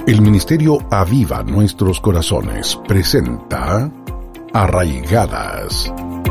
El Ministerio Aviva Nuestros Corazones presenta Arraigadas.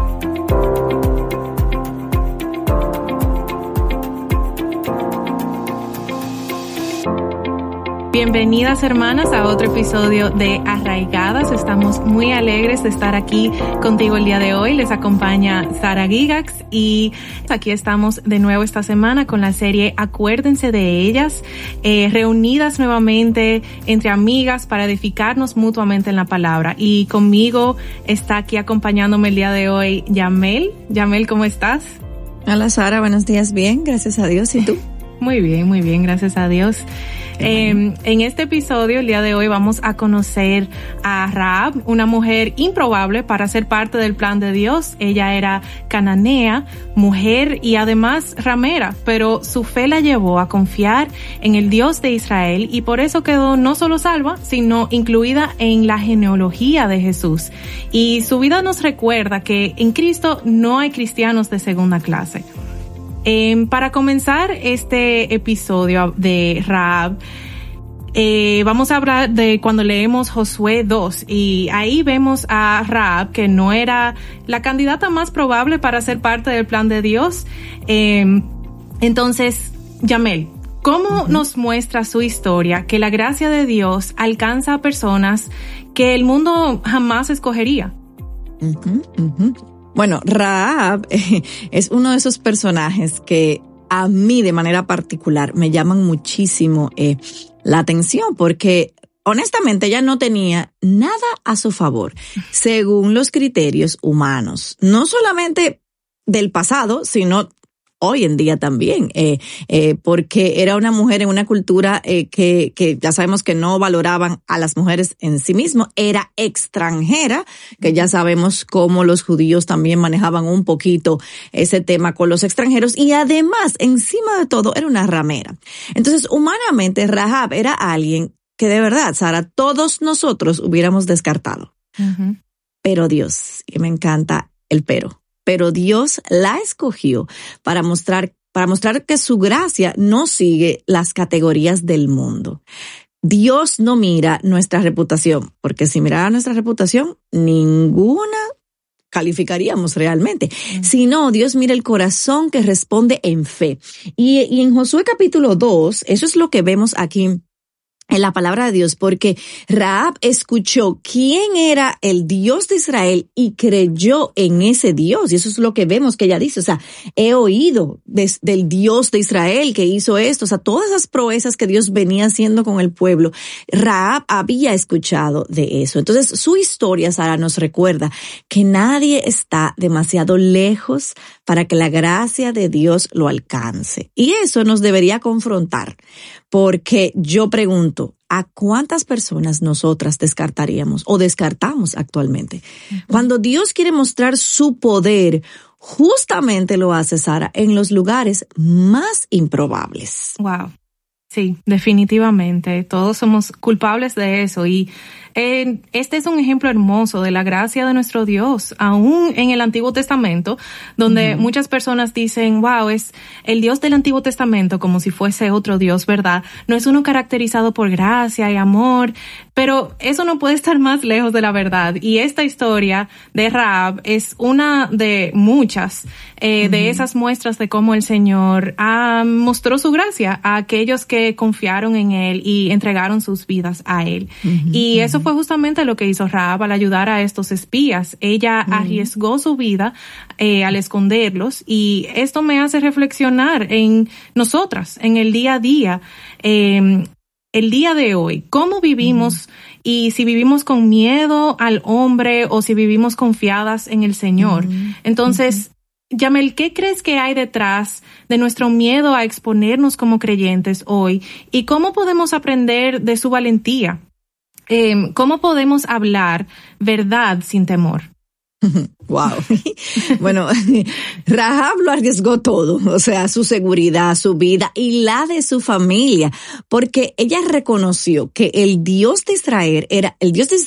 Bienvenidas, hermanas, a otro episodio de Arraigadas. Estamos muy alegres de estar aquí contigo el día de hoy. Les acompaña Sara Gigax y aquí estamos de nuevo esta semana con la serie Acuérdense de ellas, reunidas nuevamente entre amigas para edificarnos mutuamente en la palabra. Y conmigo está aquí acompañándome el día de hoy Yamel. Yamel, ¿cómo estás? Hola, Sara, buenos días. Bien, gracias a Dios. ¿Y tú? Muy bien, gracias a Dios. En este episodio, el día de hoy, vamos a conocer a Rahab, una mujer improbable para ser parte del plan de Dios. Ella era cananea, mujer y además ramera, pero su fe la llevó a confiar en el Dios de Israel y por eso quedó no solo salva, sino incluida en la genealogía de Jesús. Y su vida nos recuerda que en Cristo no hay cristianos de segunda clase. Para comenzar este episodio de Rahab, vamos a hablar de cuando leemos Josué 2 y ahí vemos a Rahab, que no era la candidata más probable para ser parte del plan de Dios. Entonces, Yamel, ¿cómo nos muestra su historia que la gracia de Dios alcanza a personas que el mundo jamás escogería? Bueno, Rahab es uno de esos personajes que a mí de manera particular me llaman muchísimo la atención porque honestamente ella no tenía nada a su favor según los criterios humanos, no solamente del pasado, sino hoy en día también, porque era una mujer en una cultura que ya sabemos que no valoraban a las mujeres en sí mismo, era extranjera, que ya sabemos cómo los judíos también manejaban un poquito ese tema con los extranjeros, y además, encima de todo, era una ramera. Entonces, humanamente, Rahab era alguien que de verdad, Sara, todos nosotros hubiéramos descartado. Uh-huh. Pero Dios, y me encanta el pero Dios la escogió para mostrar que su gracia no sigue las categorías del mundo. Dios no mira nuestra reputación, porque si mirara nuestra reputación, ninguna calificaríamos realmente. Sino Dios mira el corazón que responde en fe. Y en Josué capítulo 2, eso es lo que vemos aquí en la palabra de Dios, porque Rahab escuchó quién era el Dios de Israel y creyó en ese Dios. Y eso es lo que vemos que ella dice, o sea, he oído del Dios de Israel que hizo esto, o sea, todas esas proezas que Dios venía haciendo con el pueblo, Rahab había escuchado de eso. Entonces, su historia, Sara, nos recuerda que nadie está demasiado lejos para que la gracia de Dios lo alcance. Y eso nos debería confrontar, porque yo pregunto, ¿a cuántas personas nosotras descartaríamos o descartamos actualmente? Uh-huh. Cuando Dios quiere mostrar su poder, justamente lo hace, Sara, en los lugares más improbables. Wow. Sí, definitivamente. Todos somos culpables de eso y este es un ejemplo hermoso de la gracia de nuestro Dios, aún en el Antiguo Testamento, donde muchas personas dicen, wow, es el Dios del Antiguo Testamento como si fuese otro Dios, ¿verdad? No es uno caracterizado por gracia y amor, pero eso no puede estar más lejos de la verdad. Y esta historia de Rahab es una de muchas de esas muestras de cómo el Señor mostró su gracia a aquellos que confiaron en Él y entregaron sus vidas a Él. Y eso fue justamente lo que hizo Rahab al ayudar a estos espías. Ella arriesgó su vida al esconderlos, y esto me hace reflexionar en nosotras, en el día a día, el día de hoy, cómo vivimos y si vivimos con miedo al hombre o si vivimos confiadas en el Señor. Entonces, Yamel, ¿qué crees que hay detrás de nuestro miedo a exponernos como creyentes hoy? ¿Y cómo podemos aprender de su valentía? ¿Cómo podemos hablar verdad sin temor? Wow. Bueno, Rahab lo arriesgó todo, o sea, su seguridad, su vida y la de su familia, porque ella reconoció que el Dios de Israel era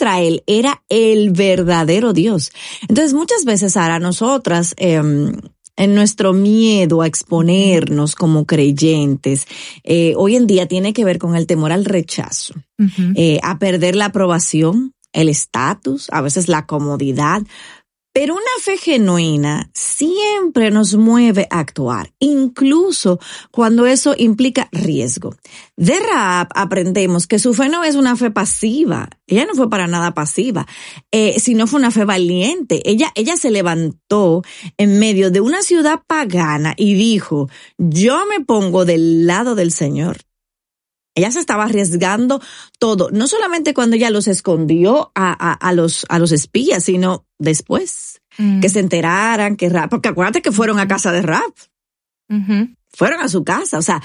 el verdadero Dios. Entonces, muchas veces, Sara, nosotras en nuestro miedo a exponernos como creyentes, hoy en día tiene que ver con el temor al rechazo, a perder la aprobación, el estatus, a veces la comodidad. Pero una fe genuina siempre nos mueve a actuar, incluso cuando eso implica riesgo. De Rahab aprendemos que su fe no es una fe pasiva. Ella no fue para nada pasiva, sino fue una fe valiente. Ella se levantó en medio de una ciudad pagana y dijo, yo me pongo del lado del Señor. Ella se estaba arriesgando todo, no solamente cuando ella los escondió a los espías, sino después, que se enteraran que Rahab, porque acuérdate que fueron a casa de Rahab. Fueron a su casa, o sea,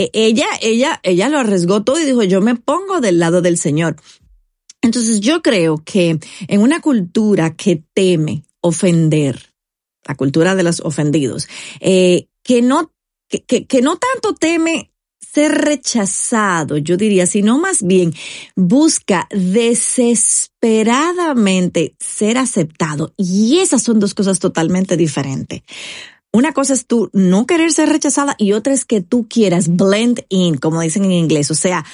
ella lo arriesgó todo y dijo, yo me pongo del lado del Señor. Entonces yo creo que en una cultura que teme ofender, la cultura de los ofendidos, que no tanto teme ser rechazado, yo diría, sino más bien busca desesperadamente ser aceptado. Y esas son dos cosas totalmente diferentes. Una cosa es tú no querer ser rechazada y otra es que tú quieras blend in, como dicen en inglés, o sea,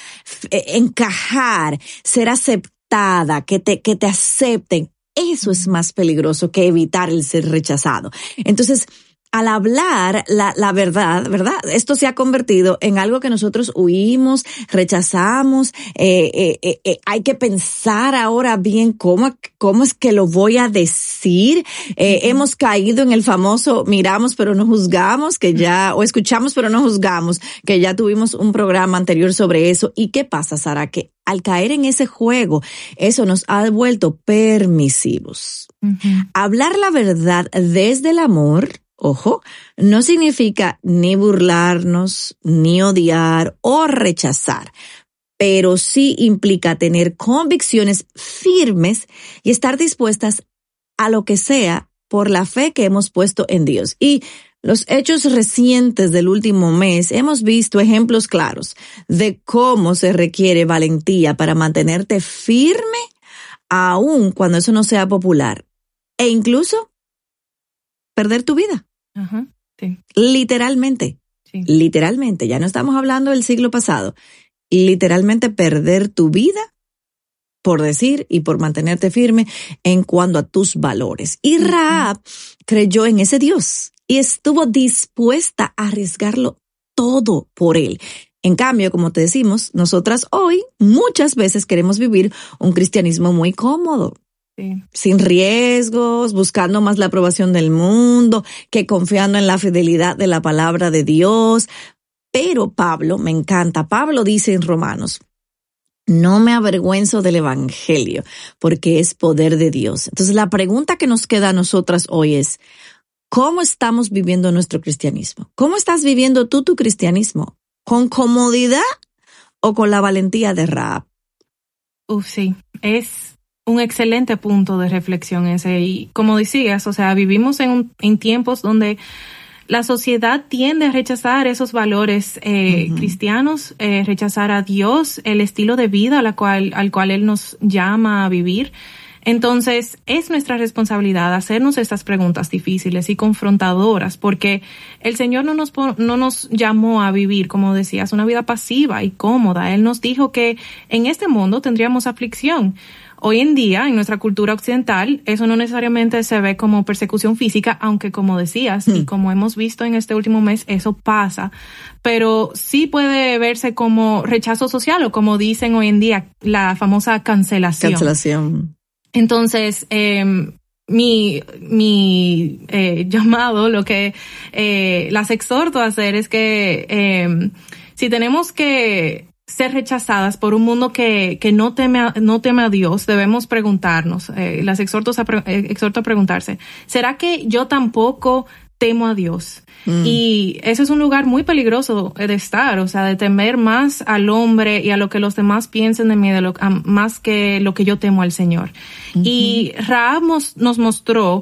encajar, ser aceptada, que te acepten. Eso es más peligroso que evitar el ser rechazado. Entonces, al hablar la verdad, ¿verdad? Esto se ha convertido en algo que nosotros huimos, rechazamos. Hay que pensar ahora bien cómo es que lo voy a decir. Hemos caído en el famoso miramos pero no juzgamos, o escuchamos pero no juzgamos, que ya tuvimos un programa anterior sobre eso. ¿Y qué pasa, Sara? Que al caer en ese juego, eso nos ha vuelto permisivos. Hablar la verdad desde el amor, ojo, no significa ni burlarnos, ni odiar o rechazar, pero sí implica tener convicciones firmes y estar dispuestas a lo que sea por la fe que hemos puesto en Dios. Y los hechos recientes del último mes hemos visto ejemplos claros de cómo se requiere valentía para mantenerte firme aun cuando eso no sea popular e incluso perder tu vida. Sí. Literalmente, ya no estamos hablando del siglo pasado, literalmente perder tu vida por decir y por mantenerte firme en cuanto a tus valores. Y Rahab creyó en ese Dios y estuvo dispuesta a arriesgarlo todo por él. En cambio, como te decimos, nosotras hoy muchas veces queremos vivir un cristianismo muy cómodo. Sí. Sin riesgos, buscando más la aprobación del mundo, que confiando en la fidelidad de la palabra de Dios. Pero Pablo, me encanta, Pablo dice en Romanos, no me avergüenzo del evangelio, porque es poder de Dios. Entonces la pregunta que nos queda a nosotras hoy es, ¿cómo estamos viviendo nuestro cristianismo? ¿Cómo estás viviendo tú tu cristianismo? ¿Con comodidad o con la valentía de Rahab? Sí, es un excelente punto de reflexión ese. Y como decías, o sea, vivimos en tiempos donde la sociedad tiende a rechazar esos valores cristianos, rechazar a Dios, el estilo de vida al cual Él nos llama a vivir. Entonces, es nuestra responsabilidad hacernos estas preguntas difíciles y confrontadoras, porque el Señor no nos llamó a vivir, como decías, una vida pasiva y cómoda. Él nos dijo que en este mundo tendríamos aflicción. Hoy en día, en nuestra cultura occidental, eso no necesariamente se ve como persecución física, aunque como decías, y como hemos visto en este último mes, eso pasa. Pero sí puede verse como rechazo social o como dicen hoy en día, la famosa cancelación. Entonces, mi llamado, lo que las exhorto a hacer es que si tenemos que ser rechazadas por un mundo que no teme a Dios, debemos preguntarnos, las exhorto a preguntarse, ¿será que yo tampoco temo a Dios? Y ese es un lugar muy peligroso de estar, o sea, de temer más al hombre y a lo que los demás piensen de mí, más que lo que yo temo al Señor. Y Rahab nos mostró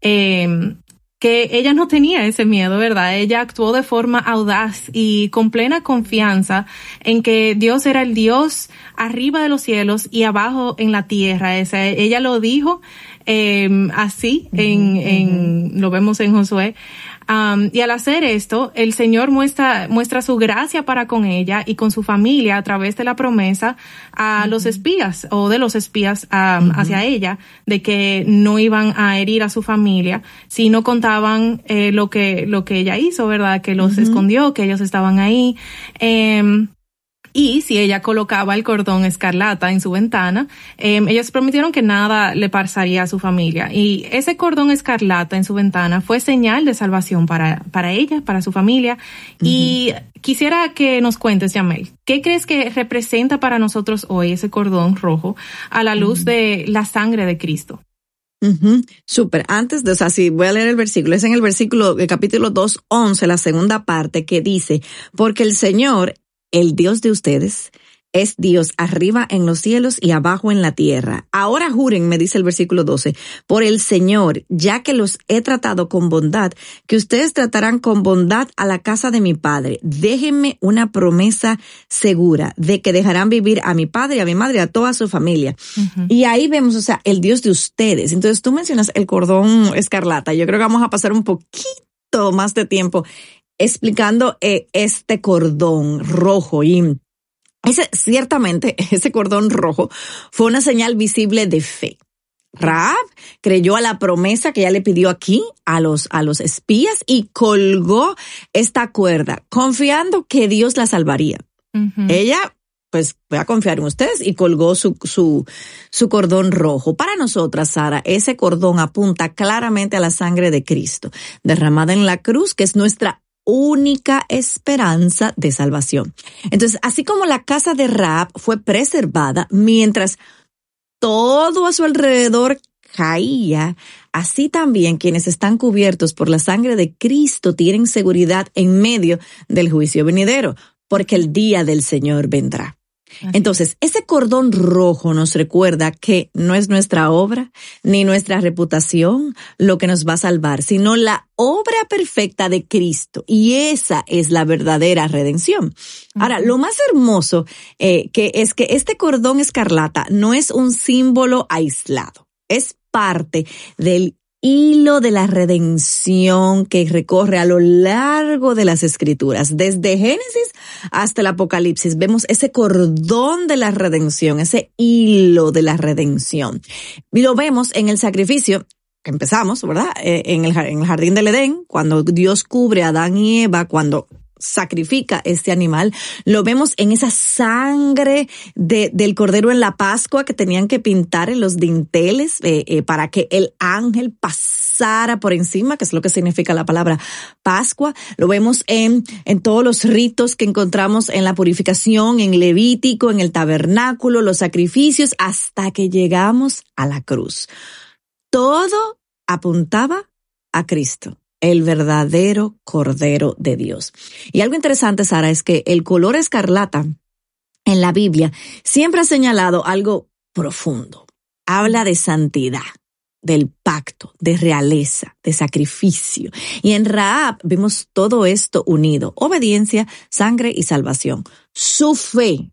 que ella no tenía ese miedo, ¿verdad? Ella actuó de forma audaz y con plena confianza en que Dios era el Dios arriba de los cielos y abajo en la tierra. Ella lo dijo así, lo vemos en Josué. Y al hacer esto, el Señor muestra su gracia para con ella y con su familia a través de la promesa a los espías o de los espías hacia ella, de que no iban a herir a su familia si no contaban lo que ella hizo, ¿verdad? Que los escondió, que ellos estaban ahí. Y si ella colocaba el cordón escarlata en su ventana, ellos prometieron que nada le pasaría a su familia. Y ese cordón escarlata en su ventana fue señal de salvación para ella, para su familia. Y quisiera que nos cuentes, Yamel, ¿qué crees que representa para nosotros hoy ese cordón rojo a la luz de la sangre de Cristo? Súper. Antes de, sí, voy a leer el versículo. Es en el versículo, el capítulo 2:11, la segunda parte, que dice, porque el Señor, el Dios de ustedes, es Dios arriba en los cielos y abajo en la tierra. Ahora juren, me dice el versículo 12, por el Señor, ya que los he tratado con bondad, que ustedes tratarán con bondad a la casa de mi padre. Déjenme una promesa segura de que dejarán vivir a mi padre, a mi madre, a toda su familia. Y ahí vemos, el Dios de ustedes. Entonces tú mencionas el cordón escarlata. Yo creo que vamos a pasar un poquito más de tiempo explicando este cordón rojo. Y ciertamente ese cordón rojo fue una señal visible de fe. Rahab creyó a la promesa que ella le pidió aquí a los espías y colgó esta cuerda, confiando que Dios la salvaría. Ella, pues, voy a confiar en ustedes, y colgó su cordón rojo. Para nosotras, Sara, ese cordón apunta claramente a la sangre de Cristo, derramada en la cruz, que es nuestra única esperanza de salvación. Entonces, así como la casa de Rahab fue preservada mientras todo a su alrededor caía, así también quienes están cubiertos por la sangre de Cristo tienen seguridad en medio del juicio venidero, porque el día del Señor vendrá. Entonces, ese cordón rojo nos recuerda que no es nuestra obra ni nuestra reputación lo que nos va a salvar, sino la obra perfecta de Cristo. Y esa es la verdadera redención. Ahora, lo más hermoso que es que este cordón escarlata no es un símbolo aislado. Es parte del hilo de la redención que recorre a lo largo de las Escrituras. Desde Génesis hasta el Apocalipsis vemos ese cordón de la redención, ese hilo de la redención. Y lo vemos en el sacrificio que empezamos, ¿verdad? En el jardín del Edén, cuando Dios cubre a Adán y Eva, cuando sacrifica este animal. Lo vemos en esa sangre del cordero en la Pascua que tenían que pintar en los dinteles para que el ángel pasara por encima, que es lo que significa la palabra Pascua. Lo vemos en todos los ritos que encontramos en la purificación, en Levítico, en el tabernáculo, los sacrificios, hasta que llegamos a la cruz. Todo apuntaba a Cristo, el verdadero Cordero de Dios. Y algo interesante, Sara, es que el color escarlata en la Biblia siempre ha señalado algo profundo. Habla de santidad, del pacto, de realeza, de sacrificio. Y en Rahab vemos todo esto unido: obediencia, sangre y salvación. Su fe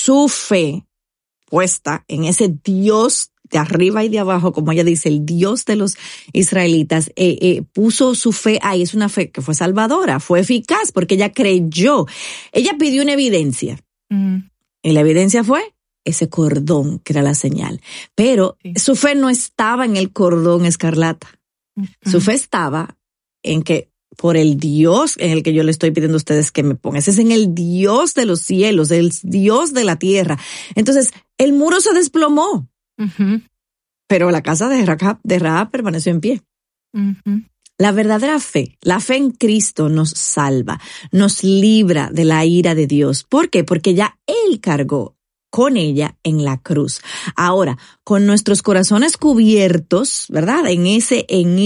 puesta en ese Dios de arriba y de abajo, como ella dice, el Dios de los israelitas, puso su fe ahí. Es una fe que fue salvadora, fue eficaz, porque ella creyó. Ella pidió una evidencia. Y la evidencia fue ese cordón, que era la señal. Pero su fe no estaba en el cordón escarlata. Su fe estaba en que, por el Dios en el que yo le estoy pidiendo a ustedes que me pongan, ese es en el Dios de los cielos, el Dios de la tierra. Entonces, el muro se desplomó. Pero la casa de Rahab permaneció en pie. La verdadera fe, la fe en Cristo, nos salva, nos libra de la ira de Dios. ¿Por qué? Porque ya Él cargó con ella en la cruz. Ahora, con nuestros corazones cubiertos, ¿verdad? En ese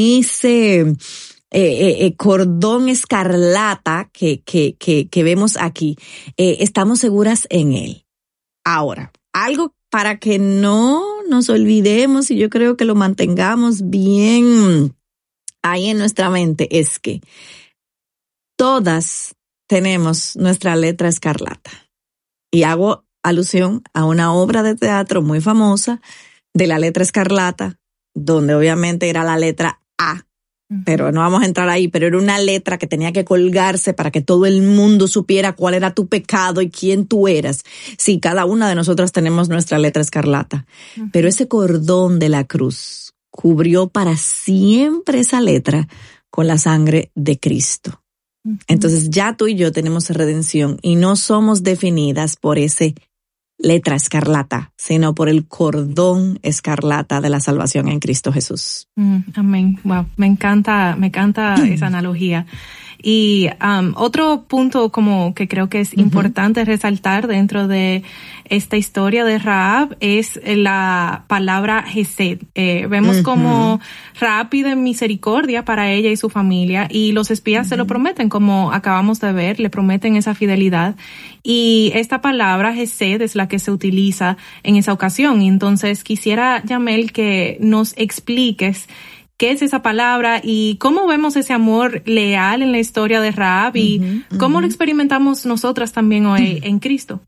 cordón escarlata que vemos aquí, estamos seguras en Él. Ahora, algo para que no nos olvidemos, y yo creo que lo mantengamos bien ahí en nuestra mente, es que todas tenemos nuestra letra escarlata. Y hago alusión a una obra de teatro muy famosa de la letra escarlata, donde obviamente era la letra A pero no vamos a entrar ahí, pero era una letra que tenía que colgarse para que todo el mundo supiera cuál era tu pecado y quién tú eras. Sí, cada una de nosotras tenemos nuestra letra escarlata, pero ese cordón de la cruz cubrió para siempre esa letra con la sangre de Cristo. Entonces ya tú y yo tenemos redención y no somos definidas por ese letra escarlata, sino por el cordón escarlata de la salvación en Cristo Jesús. Amén. Wow, me encanta esa analogía. Y otro punto como que creo que es importante resaltar dentro de esta historia de Rahab es la palabra Hesed. Vemos como Rahab pide misericordia para ella y su familia y los espías se lo prometen, como acabamos de ver, le prometen esa fidelidad. Y esta palabra Hesed es la que se utiliza en esa ocasión. Y entonces quisiera, Yamel, que nos expliques qué es esa palabra y cómo vemos ese amor leal en la historia de Rahab y cómo lo experimentamos nosotras también hoy en Cristo.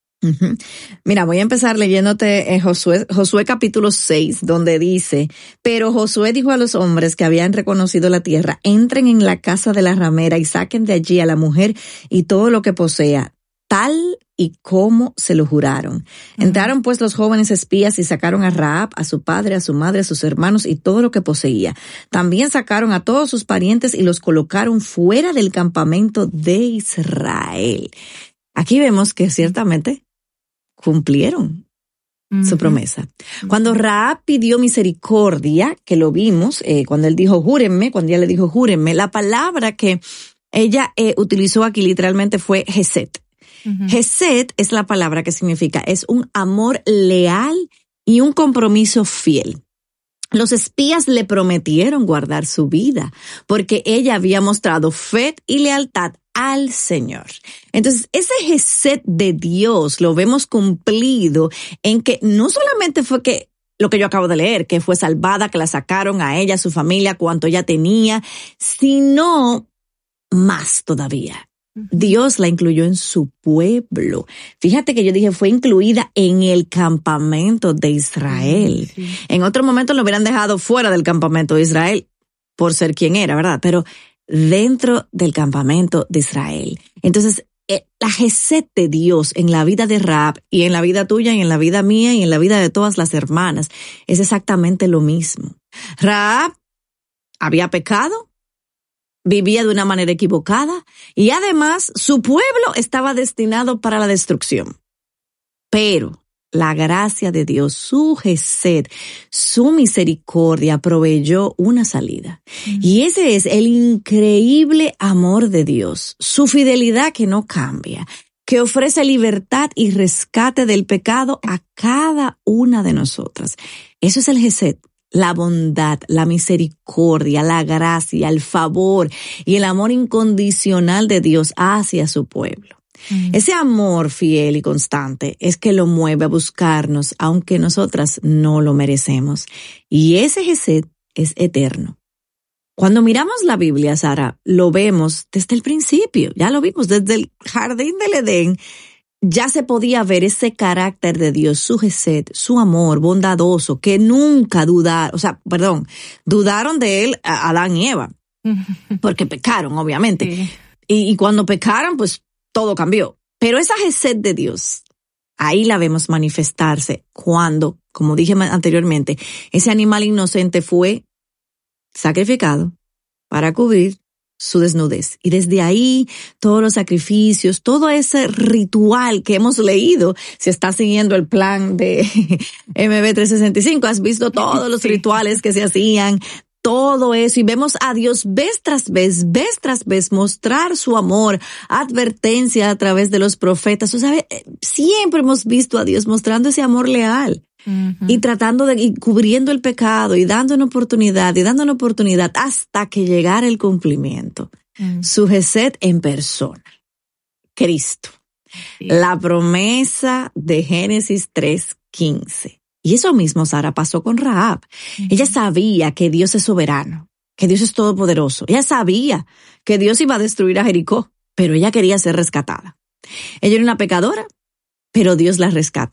Mira, voy a empezar leyéndote Josué capítulo 6, donde dice: pero Josué dijo a los hombres que habían reconocido la tierra: entren en la casa de la ramera y saquen de allí a la mujer y todo lo que posea, tal y como se lo juraron. Entraron pues los jóvenes espías y sacaron a Rahab, a su padre, a su madre, a sus hermanos y todo lo que poseía. También sacaron a todos sus parientes y los colocaron fuera del campamento de Israel. Aquí vemos que ciertamente cumplieron su promesa. Cuando Rahab pidió misericordia, que lo vimos, cuando él dijo júrenme, cuando ella le dijo júrenme, la palabra que ella utilizó aquí literalmente fue Hesed. Hesed es la palabra que significa, es un amor leal y un compromiso fiel. Los espías le prometieron guardar su vida porque ella había mostrado fe y lealtad al Señor. Entonces, ese Hesed de Dios lo vemos cumplido en que no solamente fue que lo que yo acabo de leer, que fue salvada, que la sacaron a ella, a su familia, cuanto ella tenía, sino más todavía. Dios la incluyó en su pueblo. Fíjate que yo dije fue incluida en el campamento de Israel. Sí. En otro momento lo hubieran dejado fuera del campamento de Israel por ser quien era, ¿verdad? Pero dentro del campamento de Israel. Entonces, la Hesed de Dios en la vida de Rahab y en la vida tuya y en la vida mía y en la vida de todas las hermanas es exactamente lo mismo. Rahab había pecado, vivía de una manera equivocada y además su pueblo estaba destinado para la destrucción. Pero la gracia de Dios, su Hesed, su misericordia proveyó una salida. Y ese es el increíble amor de Dios, su fidelidad que no cambia, que ofrece libertad y rescate del pecado a cada una de nosotras. Eso es el Hesed. La bondad, la misericordia, la gracia, el favor y el amor incondicional de Dios hacia su pueblo. Ese amor fiel y constante es que lo mueve a buscarnos, aunque nosotras no lo merecemos. Y ese Hesed es eterno. Cuando miramos la Biblia, Sara, lo vemos desde el principio. Ya lo vimos desde el jardín del Edén. Ya se podía ver ese carácter de Dios, su Hesed, su amor bondadoso, que nunca dudaron de él Adán y Eva, porque pecaron, obviamente. Sí. Y cuando pecaron, pues todo cambió. Pero esa Hesed de Dios, ahí la vemos manifestarse cuando, como dije anteriormente, ese animal inocente fue sacrificado para cubrir su desnudez. Y desde ahí, todos los sacrificios, todo ese ritual que hemos leído, si estás siguiendo el plan de MB365, has visto todos los rituales que se hacían, todo eso, y vemos a Dios vez tras vez mostrar su amor, advertencia a través de los profetas. O sea, siempre hemos visto a Dios mostrando ese amor leal. Y tratando y cubriendo el pecado y dando una oportunidad hasta que llegara el cumplimiento. Su Hesed en persona. Cristo. Sí. La promesa de Génesis 3:15. Y eso mismo, Sara, pasó con Rahab. Ella sabía que Dios es soberano, que Dios es todopoderoso. Ella sabía que Dios iba a destruir a Jericó, pero ella quería ser rescatada. Ella era una pecadora, pero Dios la rescató.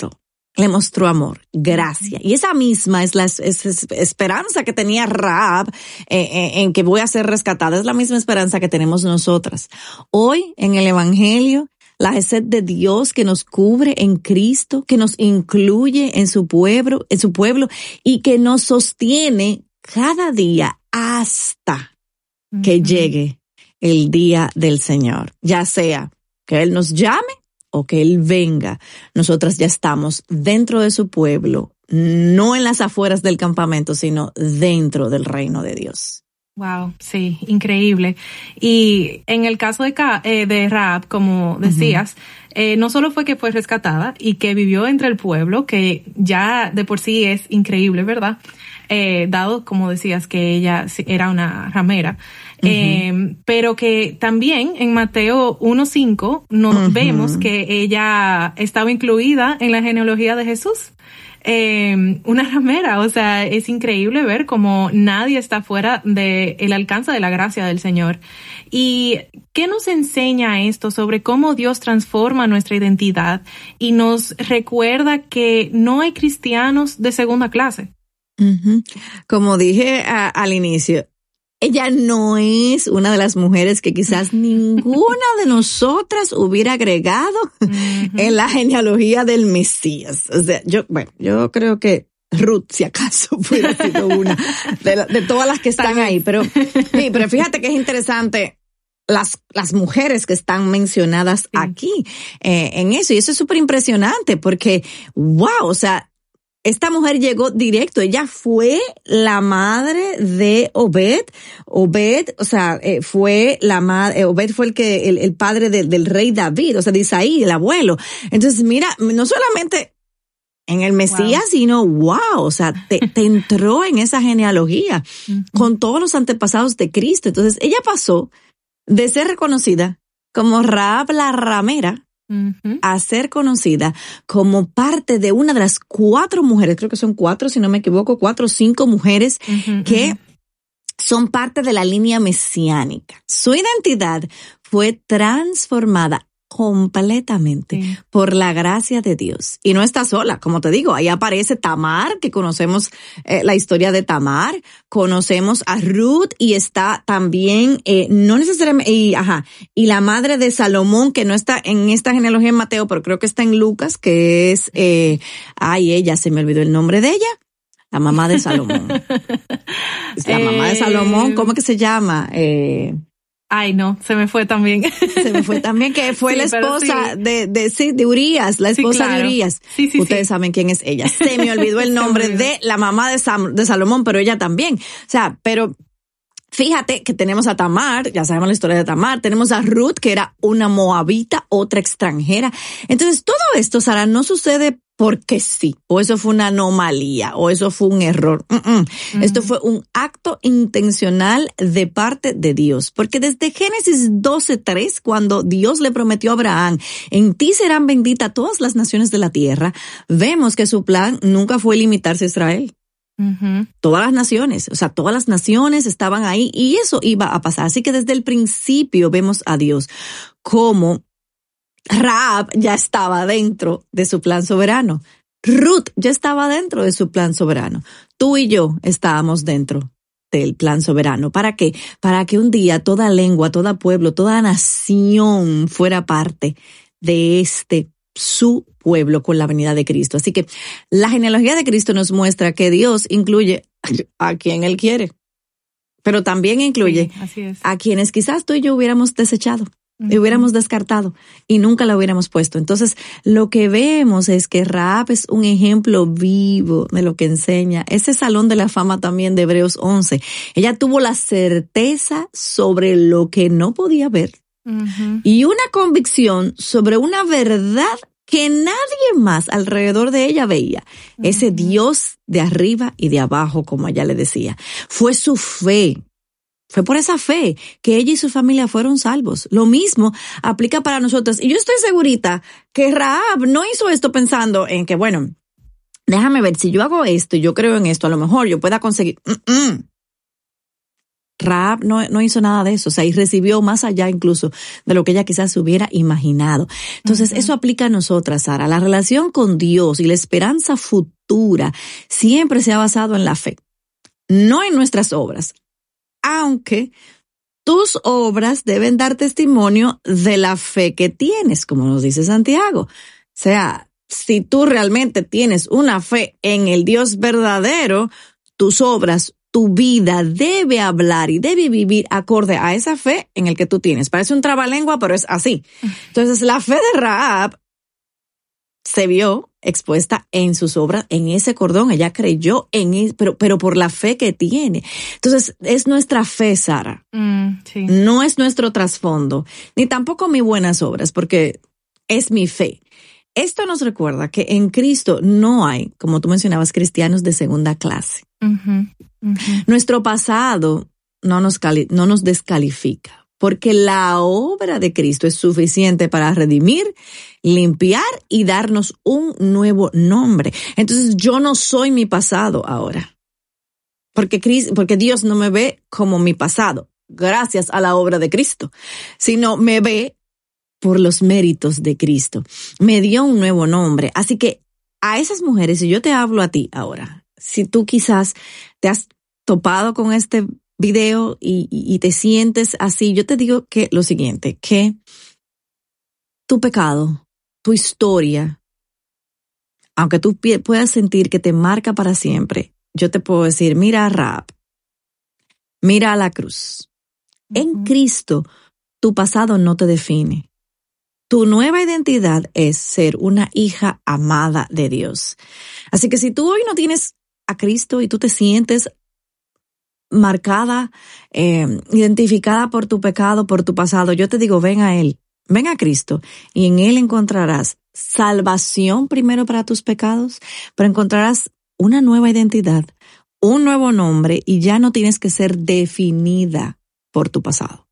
le mostró amor, gracia. Y esa misma es la esperanza que tenía Rahab en que voy a ser rescatada. Es la misma esperanza que tenemos nosotras. Hoy, en el Evangelio, la sed de Dios que nos cubre en Cristo, que nos incluye en su pueblo y que nos sostiene cada día hasta que llegue el día del Señor. Ya sea que Él nos llame o que Él venga, nosotras ya estamos dentro de su pueblo, no en las afueras del campamento, sino dentro del reino de Dios. Wow, sí, increíble. Y en el caso de Rahab, como decías, no solo fue que fue rescatada y que vivió entre el pueblo, que ya de por sí es increíble, ¿verdad? Dado, como decías, que ella era una ramera. Pero que también en Mateo 1:5 nos vemos que ella estaba incluida en la genealogía de Jesús. Una ramera, o sea, es increíble ver cómo nadie está fuera del alcance de la gracia del Señor. ¿Y qué nos enseña esto sobre cómo Dios transforma nuestra identidad y nos recuerda que no hay cristianos de segunda clase? Como dije al inicio, ella no es una de las mujeres que quizás ninguna de nosotras hubiera agregado en la genealogía del Mesías. O sea, yo creo que Ruth, si acaso, hubiera sido una de todas las que están ahí. Pero fíjate que es interesante las mujeres que están mencionadas aquí en eso. Y eso es súper impresionante porque, wow, o sea, esta mujer llegó directo, ella fue la madre de Obed, o sea, fue la madre, Obed fue el padre del rey David, o sea, de Isaí, el abuelo. Entonces, mira, no solamente en el Mesías, sino o sea, te entró en esa genealogía con todos los antepasados de Cristo. Entonces, ella pasó de ser reconocida como Rahab la ramera, a ser conocida como parte de una de las 4 mujeres, creo que son 4, si no me equivoco, 4 o 5 mujeres que son parte de la línea mesiánica. Su identidad fue transformada completamente por la gracia de Dios. Y no está sola, como te digo, ahí aparece Tamar, que conocemos la historia de Tamar, conocemos a Ruth y está también, no necesariamente, y la madre de Salomón, que no está en esta genealogía en Mateo, pero creo que está en Lucas, que es, ella, se me olvidó el nombre de ella. La mamá de Salomón. La mamá de Salomón, ¿cómo que se llama? Ay, no, se me fue también. Que fue la esposa de Urías, la esposa de Urías. Sí, ustedes saben quién es ella. Se me olvidó el nombre de la mamá de Salomón, pero ella también. O sea, pero fíjate que tenemos a Tamar, ya sabemos la historia de Tamar, tenemos a Ruth, que era una moabita, otra extranjera. Entonces, todo esto, Sara, no sucede porque sí, o eso fue una anomalía, o eso fue un error. Esto fue un acto intencional de parte de Dios, porque desde Génesis 12:3, cuando Dios le prometió a Abraham, en ti serán benditas todas las naciones de la tierra, vemos que su plan nunca fue limitarse a Israel. Todas las naciones estaban ahí y eso iba a pasar. Así que desde el principio vemos a Dios como Rahab ya estaba dentro de su plan soberano. Ruth ya estaba dentro de su plan soberano. Tú y yo estábamos dentro del plan soberano. ¿Para qué? Para que un día toda lengua, todo pueblo, toda nación fuera parte de su pueblo con la venida de Cristo. Así que la genealogía de Cristo nos muestra que Dios incluye a quien Él quiere, pero también incluye a quienes quizás tú y yo hubiéramos desechado. Y hubiéramos descartado y nunca la hubiéramos puesto. Entonces, lo que vemos es que Rahab es un ejemplo vivo de lo que enseña ese salón de la fama también de Hebreos 11. Ella tuvo la certeza sobre lo que no podía ver y una convicción sobre una verdad que nadie más alrededor de ella veía. Ese Dios de arriba y de abajo, como ella le decía. Fue su fe. Fue por esa fe que ella y su familia fueron salvos. Lo mismo aplica para nosotras. Y yo estoy segurita que Rahab no hizo esto pensando en que, bueno, déjame ver, si yo hago esto y yo creo en esto, a lo mejor yo pueda conseguir. Rahab no hizo nada de eso, o sea, y recibió más allá incluso de lo que ella quizás se hubiera imaginado. Entonces, eso aplica a nosotras, Sara. La relación con Dios y la esperanza futura siempre se ha basado en la fe, no en nuestras obras, aunque tus obras deben dar testimonio de la fe que tienes, como nos dice Santiago. O sea, si tú realmente tienes una fe en el Dios verdadero, tus obras, tu vida debe hablar y debe vivir acorde a esa fe en el que tú tienes. Parece un trabalengua, pero es así. Entonces, la fe de Rahab se vio expuesta en sus obras, en ese cordón. Ella creyó pero por la fe que tiene. Entonces, es nuestra fe, Sara. Sí. No es nuestro trasfondo, ni tampoco mis buenas obras, porque es mi fe. Esto nos recuerda que en Cristo no hay, como tú mencionabas, cristianos de segunda clase. Nuestro pasado no nos descalifica, porque la obra de Cristo es suficiente para redimir, limpiar y darnos un nuevo nombre. Entonces, yo no soy mi pasado ahora, porque Dios no me ve como mi pasado, gracias a la obra de Cristo, sino me ve por los méritos de Cristo. Me dio un nuevo nombre. Así que a esas mujeres, si yo te hablo a ti ahora, si tú quizás te has topado con este video y te sientes así, yo te digo que lo siguiente, que tu pecado, tu historia, aunque tú puedas sentir que te marca para siempre, yo te puedo decir, mira a Rahab, mira a la cruz. En Cristo, tu pasado no te define. Tu nueva identidad es ser una hija amada de Dios. Así que si tú hoy no tienes a Cristo y tú te sientes marcada, identificada por tu pecado, por tu pasado, yo te digo, ven a Él, ven a Cristo, y en Él encontrarás salvación primero para tus pecados, pero encontrarás una nueva identidad, un nuevo nombre, y ya no tienes que ser definida por tu pasado.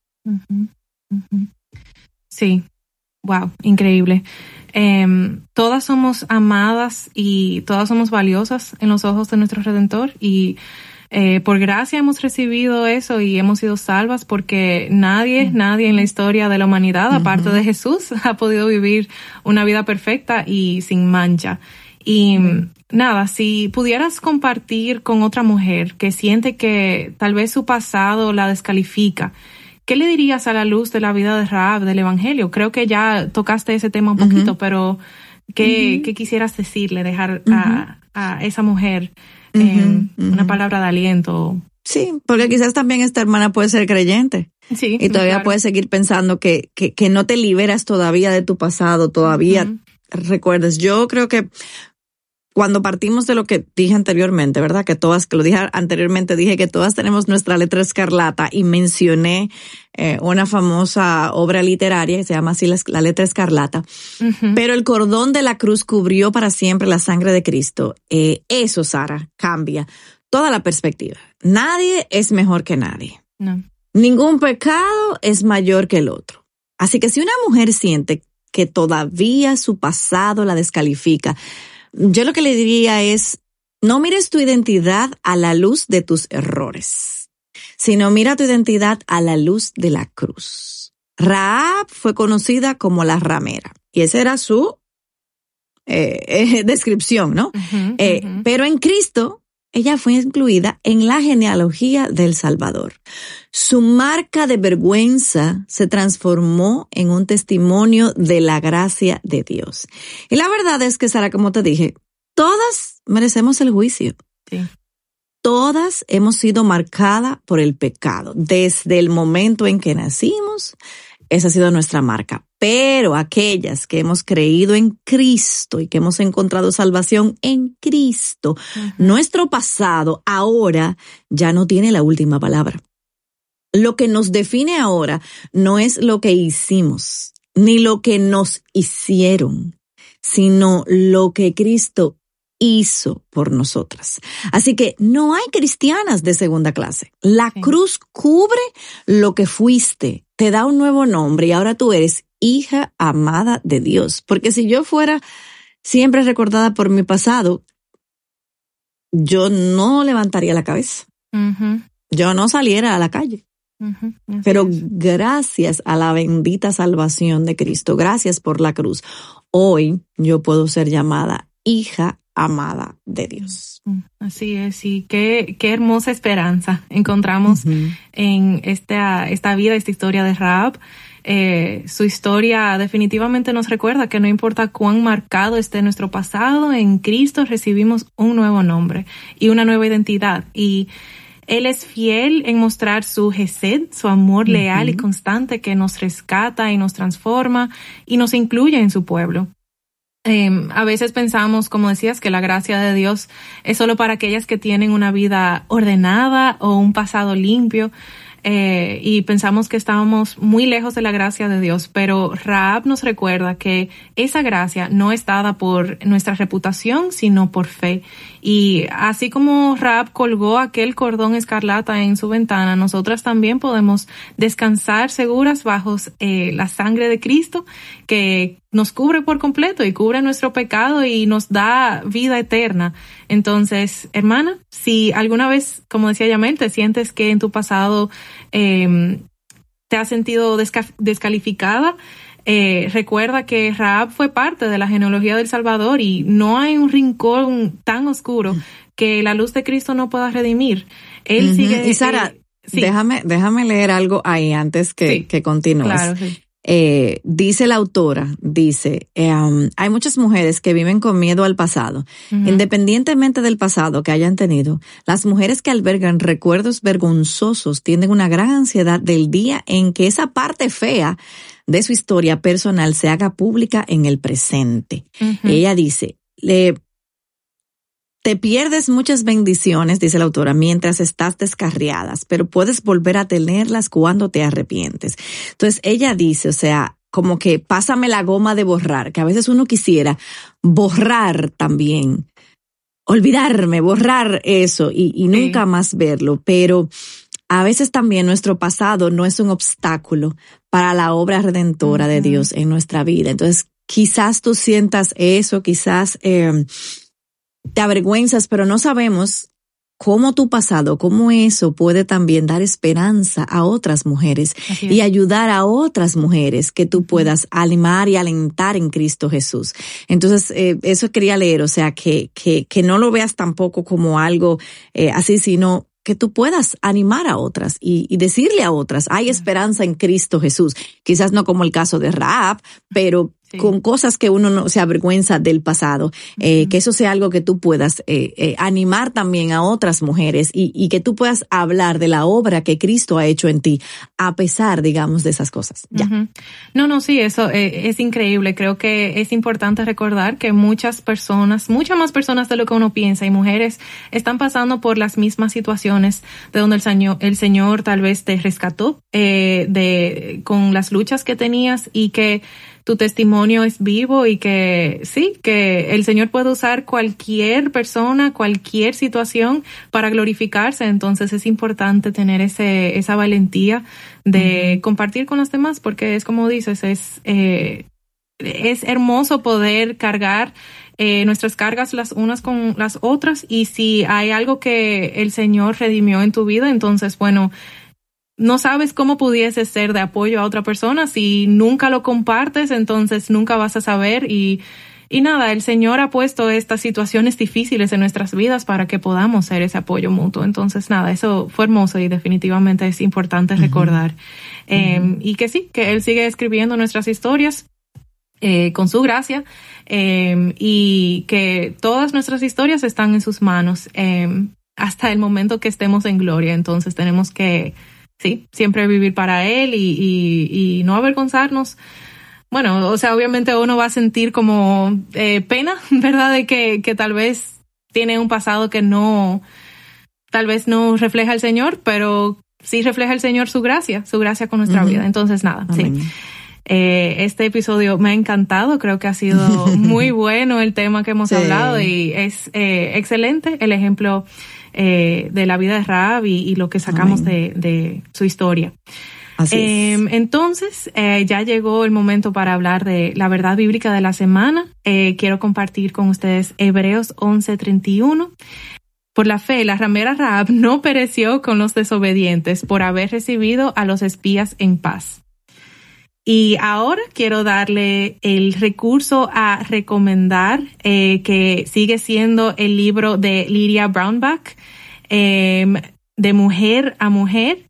Sí. Wow, increíble. Todas somos amadas y todas somos valiosas en los ojos de nuestro Redentor, y por gracia hemos recibido eso y hemos sido salvas, porque nadie en la historia de la humanidad, aparte de Jesús, ha podido vivir una vida perfecta y sin mancha. Y nada, si pudieras compartir con otra mujer que siente que tal vez su pasado la descalifica, ¿qué le dirías a la luz de la vida de Rahab, del Evangelio? Creo que ya tocaste ese tema un poquito, pero ¿qué quisieras decirle, dejar a esa mujer una palabra de aliento? Sí, porque quizás también esta hermana puede ser creyente. Sí, y todavía puedes seguir pensando que no te liberas todavía de tu pasado, todavía recuerdas. Yo creo que cuando partimos de lo que dije anteriormente, ¿verdad? Que lo dije anteriormente, dije que todas tenemos nuestra letra escarlata, y mencioné una famosa obra literaria que se llama así, La letra escarlata. Pero el cordón de la cruz cubrió para siempre la sangre de Cristo. Eso, Sara, cambia toda la perspectiva. Nadie es mejor que nadie. No. Ningún pecado es mayor que el otro. Así que si una mujer siente que todavía su pasado la descalifica, yo lo que le diría es, no mires tu identidad a la luz de tus errores, sino mira tu identidad a la luz de la cruz. Rahab fue conocida como la ramera, y esa era su descripción, ¿no? Pero en Cristo, ella fue incluida en la genealogía del Salvador. Su marca de vergüenza se transformó en un testimonio de la gracia de Dios. Y la verdad es que, Sara, como te dije, todas merecemos el juicio. Sí. Todas hemos sido marcadas por el pecado. Desde el momento en que nacimos, esa ha sido nuestra marca. Pero aquellas que hemos creído en Cristo y que hemos encontrado salvación en Cristo, nuestro pasado ahora ya no tiene la última palabra. Lo que nos define ahora no es lo que hicimos, ni lo que nos hicieron, sino lo que Cristo hizo por nosotras. Así que no hay cristianas de segunda clase. La cruz cubre lo que fuiste, te da un nuevo nombre, y ahora tú eres hija amada de Dios. Porque si yo fuera siempre recordada por mi pasado, yo no levantaría la cabeza. yo no saliera a la calle. Pero gracias a la bendita salvación de Cristo, gracias por la cruz, hoy yo puedo ser llamada hija amada de Dios. Así es, y qué hermosa esperanza encontramos en esta vida, esta historia de Rahab. Su historia definitivamente nos recuerda que no importa cuán marcado esté nuestro pasado, en Cristo recibimos un nuevo nombre y una nueva identidad, y Él es fiel en mostrar su Hesed, su amor leal y constante que nos rescata y nos transforma y nos incluye en su pueblo. A veces pensamos, como decías, que la gracia de Dios es solo para aquellas que tienen una vida ordenada o un pasado limpio, y pensamos que estábamos muy lejos de la gracia de Dios, pero Rahab nos recuerda que esa gracia no es dada por nuestra reputación, sino por fe. Y así como Rahab colgó aquel cordón escarlata en su ventana, nosotras también podemos descansar seguras bajo la sangre de Cristo, que nos cubre por completo y cubre nuestro pecado y nos da vida eterna. Entonces, hermana, si alguna vez, como decía Yamel, te sientes que en tu pasado te has sentido descalificada, recuerda que Rahab fue parte de la genealogía del Salvador y no hay un rincón tan oscuro que la luz de Cristo no pueda redimir. Él sigue. Y Sara, sí. déjame leer algo ahí antes que continúes. Claro, sí. Dice la autora, hay muchas mujeres que viven con miedo al pasado. Independientemente del pasado que hayan tenido, las mujeres que albergan recuerdos vergonzosos tienen una gran ansiedad del día en que esa parte fea de su historia personal se haga pública en el presente. Ella dice, te pierdes muchas bendiciones, dice la autora, mientras estás descarriadas, pero puedes volver a tenerlas cuando te arrepientes. Entonces ella dice, o sea, como que pásame la goma de borrar, que a veces uno quisiera borrar también, olvidarme, borrar eso y nunca más verlo, pero a veces también nuestro pasado no es un obstáculo para la obra redentora de Dios en nuestra vida. Entonces quizás tú sientas eso, quizás te avergüenzas, pero no sabemos cómo tu pasado, cómo eso puede también dar esperanza a otras mujeres y ayudar a otras mujeres que tú puedas animar y alentar en Cristo Jesús. Entonces, eso quería leer, o sea, que no lo veas tampoco como algo así, sino que tú puedas animar a otras y decirle a otras, hay esperanza en Cristo Jesús. Quizás no como el caso de Rahab, pero con cosas que uno no se avergüenza del pasado, que eso sea algo que tú puedas animar también a otras mujeres y que tú puedas hablar de la obra que Cristo ha hecho en ti, a pesar, digamos, de esas cosas. Ya. No, sí, eso es increíble. Creo que es importante recordar que muchas más personas de lo que uno piensa y mujeres están pasando por las mismas situaciones de donde el Señor tal vez te rescató con las luchas que tenías, y que tu testimonio es vivo y que sí, que el Señor puede usar cualquier persona, cualquier situación para glorificarse. Entonces es importante tener esa valentía de compartir con los demás, porque es como dices, es hermoso poder cargar nuestras cargas las unas con las otras, y si hay algo que el Señor redimió en tu vida, entonces bueno, no sabes cómo pudiese ser de apoyo a otra persona. Si nunca lo compartes, entonces nunca vas a saber. Y nada, el Señor ha puesto estas situaciones difíciles en nuestras vidas para que podamos ser ese apoyo mutuo. Entonces nada, eso fue hermoso y definitivamente es importante recordar. Y que sí, que Él sigue escribiendo nuestras historias con su gracia, y que todas nuestras historias están en sus manos hasta el momento que estemos en gloria. Entonces tenemos que siempre vivir para Él y no avergonzarnos. Bueno, o sea, obviamente uno va a sentir como pena, ¿verdad? De que tal vez tiene un pasado que tal vez no refleja al Señor, pero sí refleja el Señor su gracia con nuestra vida. Entonces, nada, Amén. Este episodio me ha encantado, creo que ha sido muy bueno el tema que hemos hablado, y es excelente el ejemplo de la vida de Rahab y lo que sacamos de su historia. Así es. Entonces, ya llegó el momento para hablar de la verdad bíblica de la semana. Quiero compartir con ustedes Hebreos 11:31. Por la fe, la ramera Rahab no pereció con los desobedientes por haber recibido a los espías en paz. Y ahora quiero darle el recurso a recomendar, que sigue siendo el libro de Lydia Brownback, de Mujer a Mujer.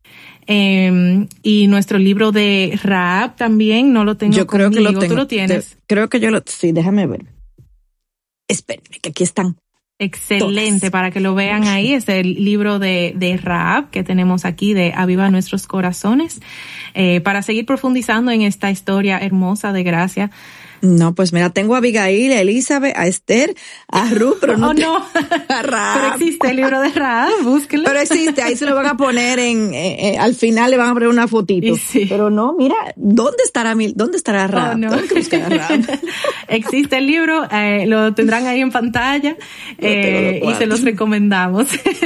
Y nuestro libro de Rahab también, no lo tengo yo creo conmigo. Que lo tengo. ¿Tú lo tienes? Creo que sí, déjame ver. Espérenme, que aquí están. Excelente, todas. Para que lo vean ahí, es el libro de Rahab que tenemos aquí de Aviva Nuestros Corazones, para seguir profundizando en esta historia hermosa de gracia. No, pues mira, tengo a Abigail, a Elizabeth, a Esther, a Ruth, pero no, no. A Rahab. Pero existe el libro de Rahab, búsquenlo. Pero existe, ahí se lo van a poner al final le van a poner una fotito. Sí. Pero no, mira, ¿dónde estará Rahab? No. ¿Dónde buscará Rahab? Existe el libro, lo tendrán ahí en pantalla, y se los recomendamos.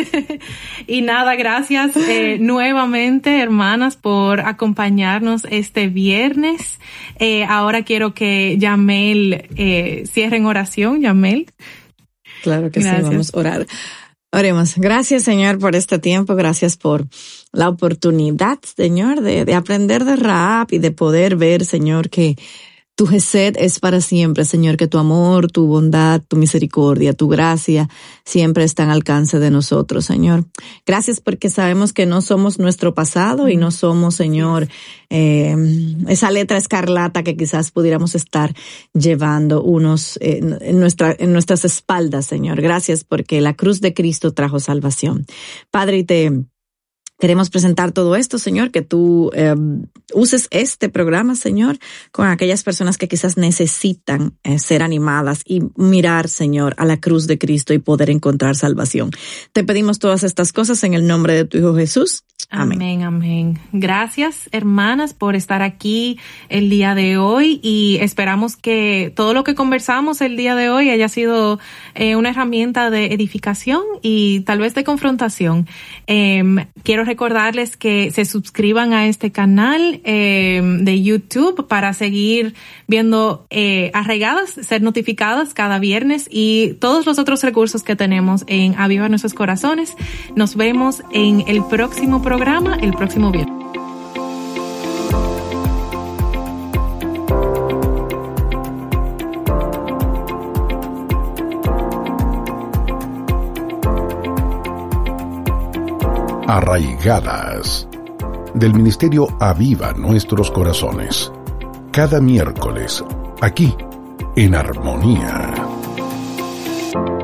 Y nada, gracias nuevamente, hermanas, por acompañarnos este viernes. Ahora quiero que Yamel cierre en oración. Yamel. Claro que gracias. Sí, vamos a orar. Oremos. Gracias, Señor, por este tiempo. Gracias por la oportunidad, Señor, de aprender de Rahab y de poder ver, Señor, que tu gesed es para siempre, Señor, que tu amor, tu bondad, tu misericordia, tu gracia siempre están al alcance de nosotros, Señor. Gracias porque sabemos que no somos nuestro pasado y no somos, Señor, esa letra escarlata que quizás pudiéramos estar llevando unos en nuestras espaldas, Señor. Gracias porque la cruz de Cristo trajo salvación. Padre, queremos presentar todo esto, Señor, que tú uses este programa, Señor, con aquellas personas que quizás necesitan ser animadas y mirar, Señor, a la cruz de Cristo y poder encontrar salvación. Te pedimos todas estas cosas en el nombre de tu Hijo Jesús. Amén. Amén, amén. Gracias, hermanas, por estar aquí el día de hoy y esperamos que todo lo que conversamos el día de hoy haya sido una herramienta de edificación y tal vez de confrontación. Quiero recordarles que se suscriban a este canal de YouTube para seguir viendo Arraigadas, ser notificadas cada viernes y todos los otros recursos que tenemos en Aviva Nuestros Corazones. Nos vemos en el próximo programa, el próximo viernes. Arraigadas, del Ministerio Aviva Nuestros Corazones. Cada miércoles, aquí, en Armonía.